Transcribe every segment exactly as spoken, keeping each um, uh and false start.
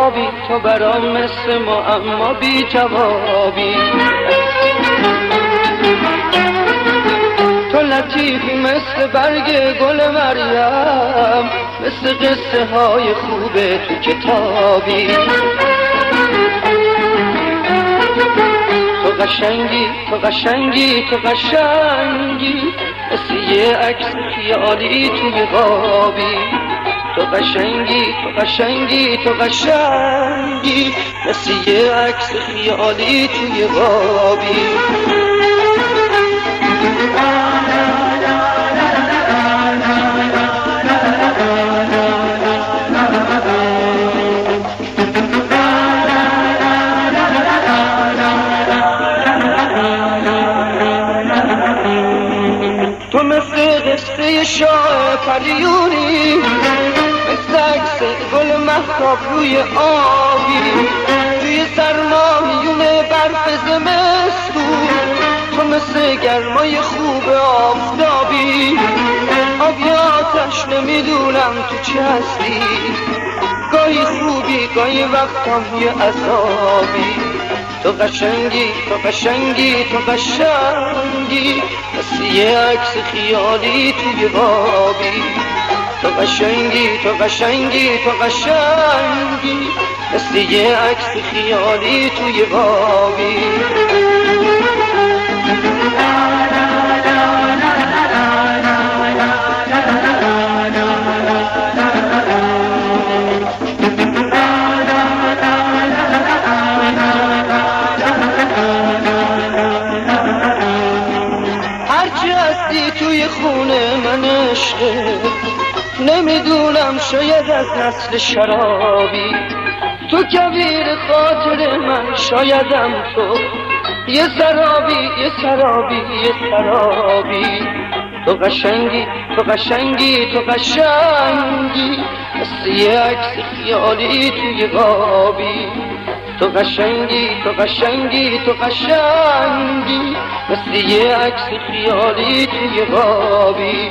خوابی، تو برام مثل معما بی جوابی. تو لطیفی مثل برگ گل مریم، مثل قصه های خوبه تو کتابی. تو قشنگی، تو قشنگی، تو قشنگی، مثل یه عکس خیالی توی خوابی. تو قشنگی، تو قشنگی، تو قشنگی، مثل یه عکس خیالی توی خوابی. تو مثل قصه شاه پریونی، مثل عکس گل مهتاب روی آبی. توی سرما میون برف زمستون، تو مثل گرمای خوب آفتابی. آب یا آتش نمیدونم تو چه هستی، گاهی خوبی گاهی وقتام یه عذابی. تو قشنگی، تو قشنگی، تو قشنگی، مثل یه عکس خیالی توی خوابی. تو قشنگی، تو قشنگی، تو قشنگی، مثل یه عکس خیالی توی خوابی. هرچی هستی توی خونه من عشقه، نمیدونم شاید از نسل شرابی. تو کویر خاطر من شایدم تو، یه سرابی، یه سرابی، یه سرابی. تو قشنگی، تو قشنگی، تو قشنگی، مثل یه عکس خیالی توی خوابی. تو قشنگی، تو قشنگی، تو قشنگی، مثل یه عکس خیالی توی خوابی.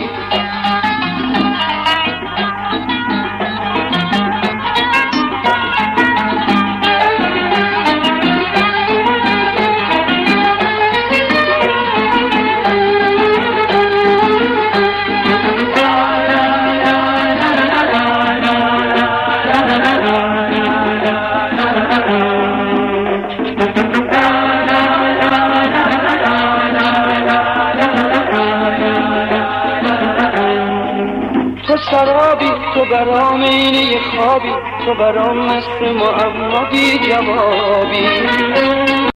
تو سرابی، تو برام اینه یه خوابی، تو برام مثل معما بی جوابی.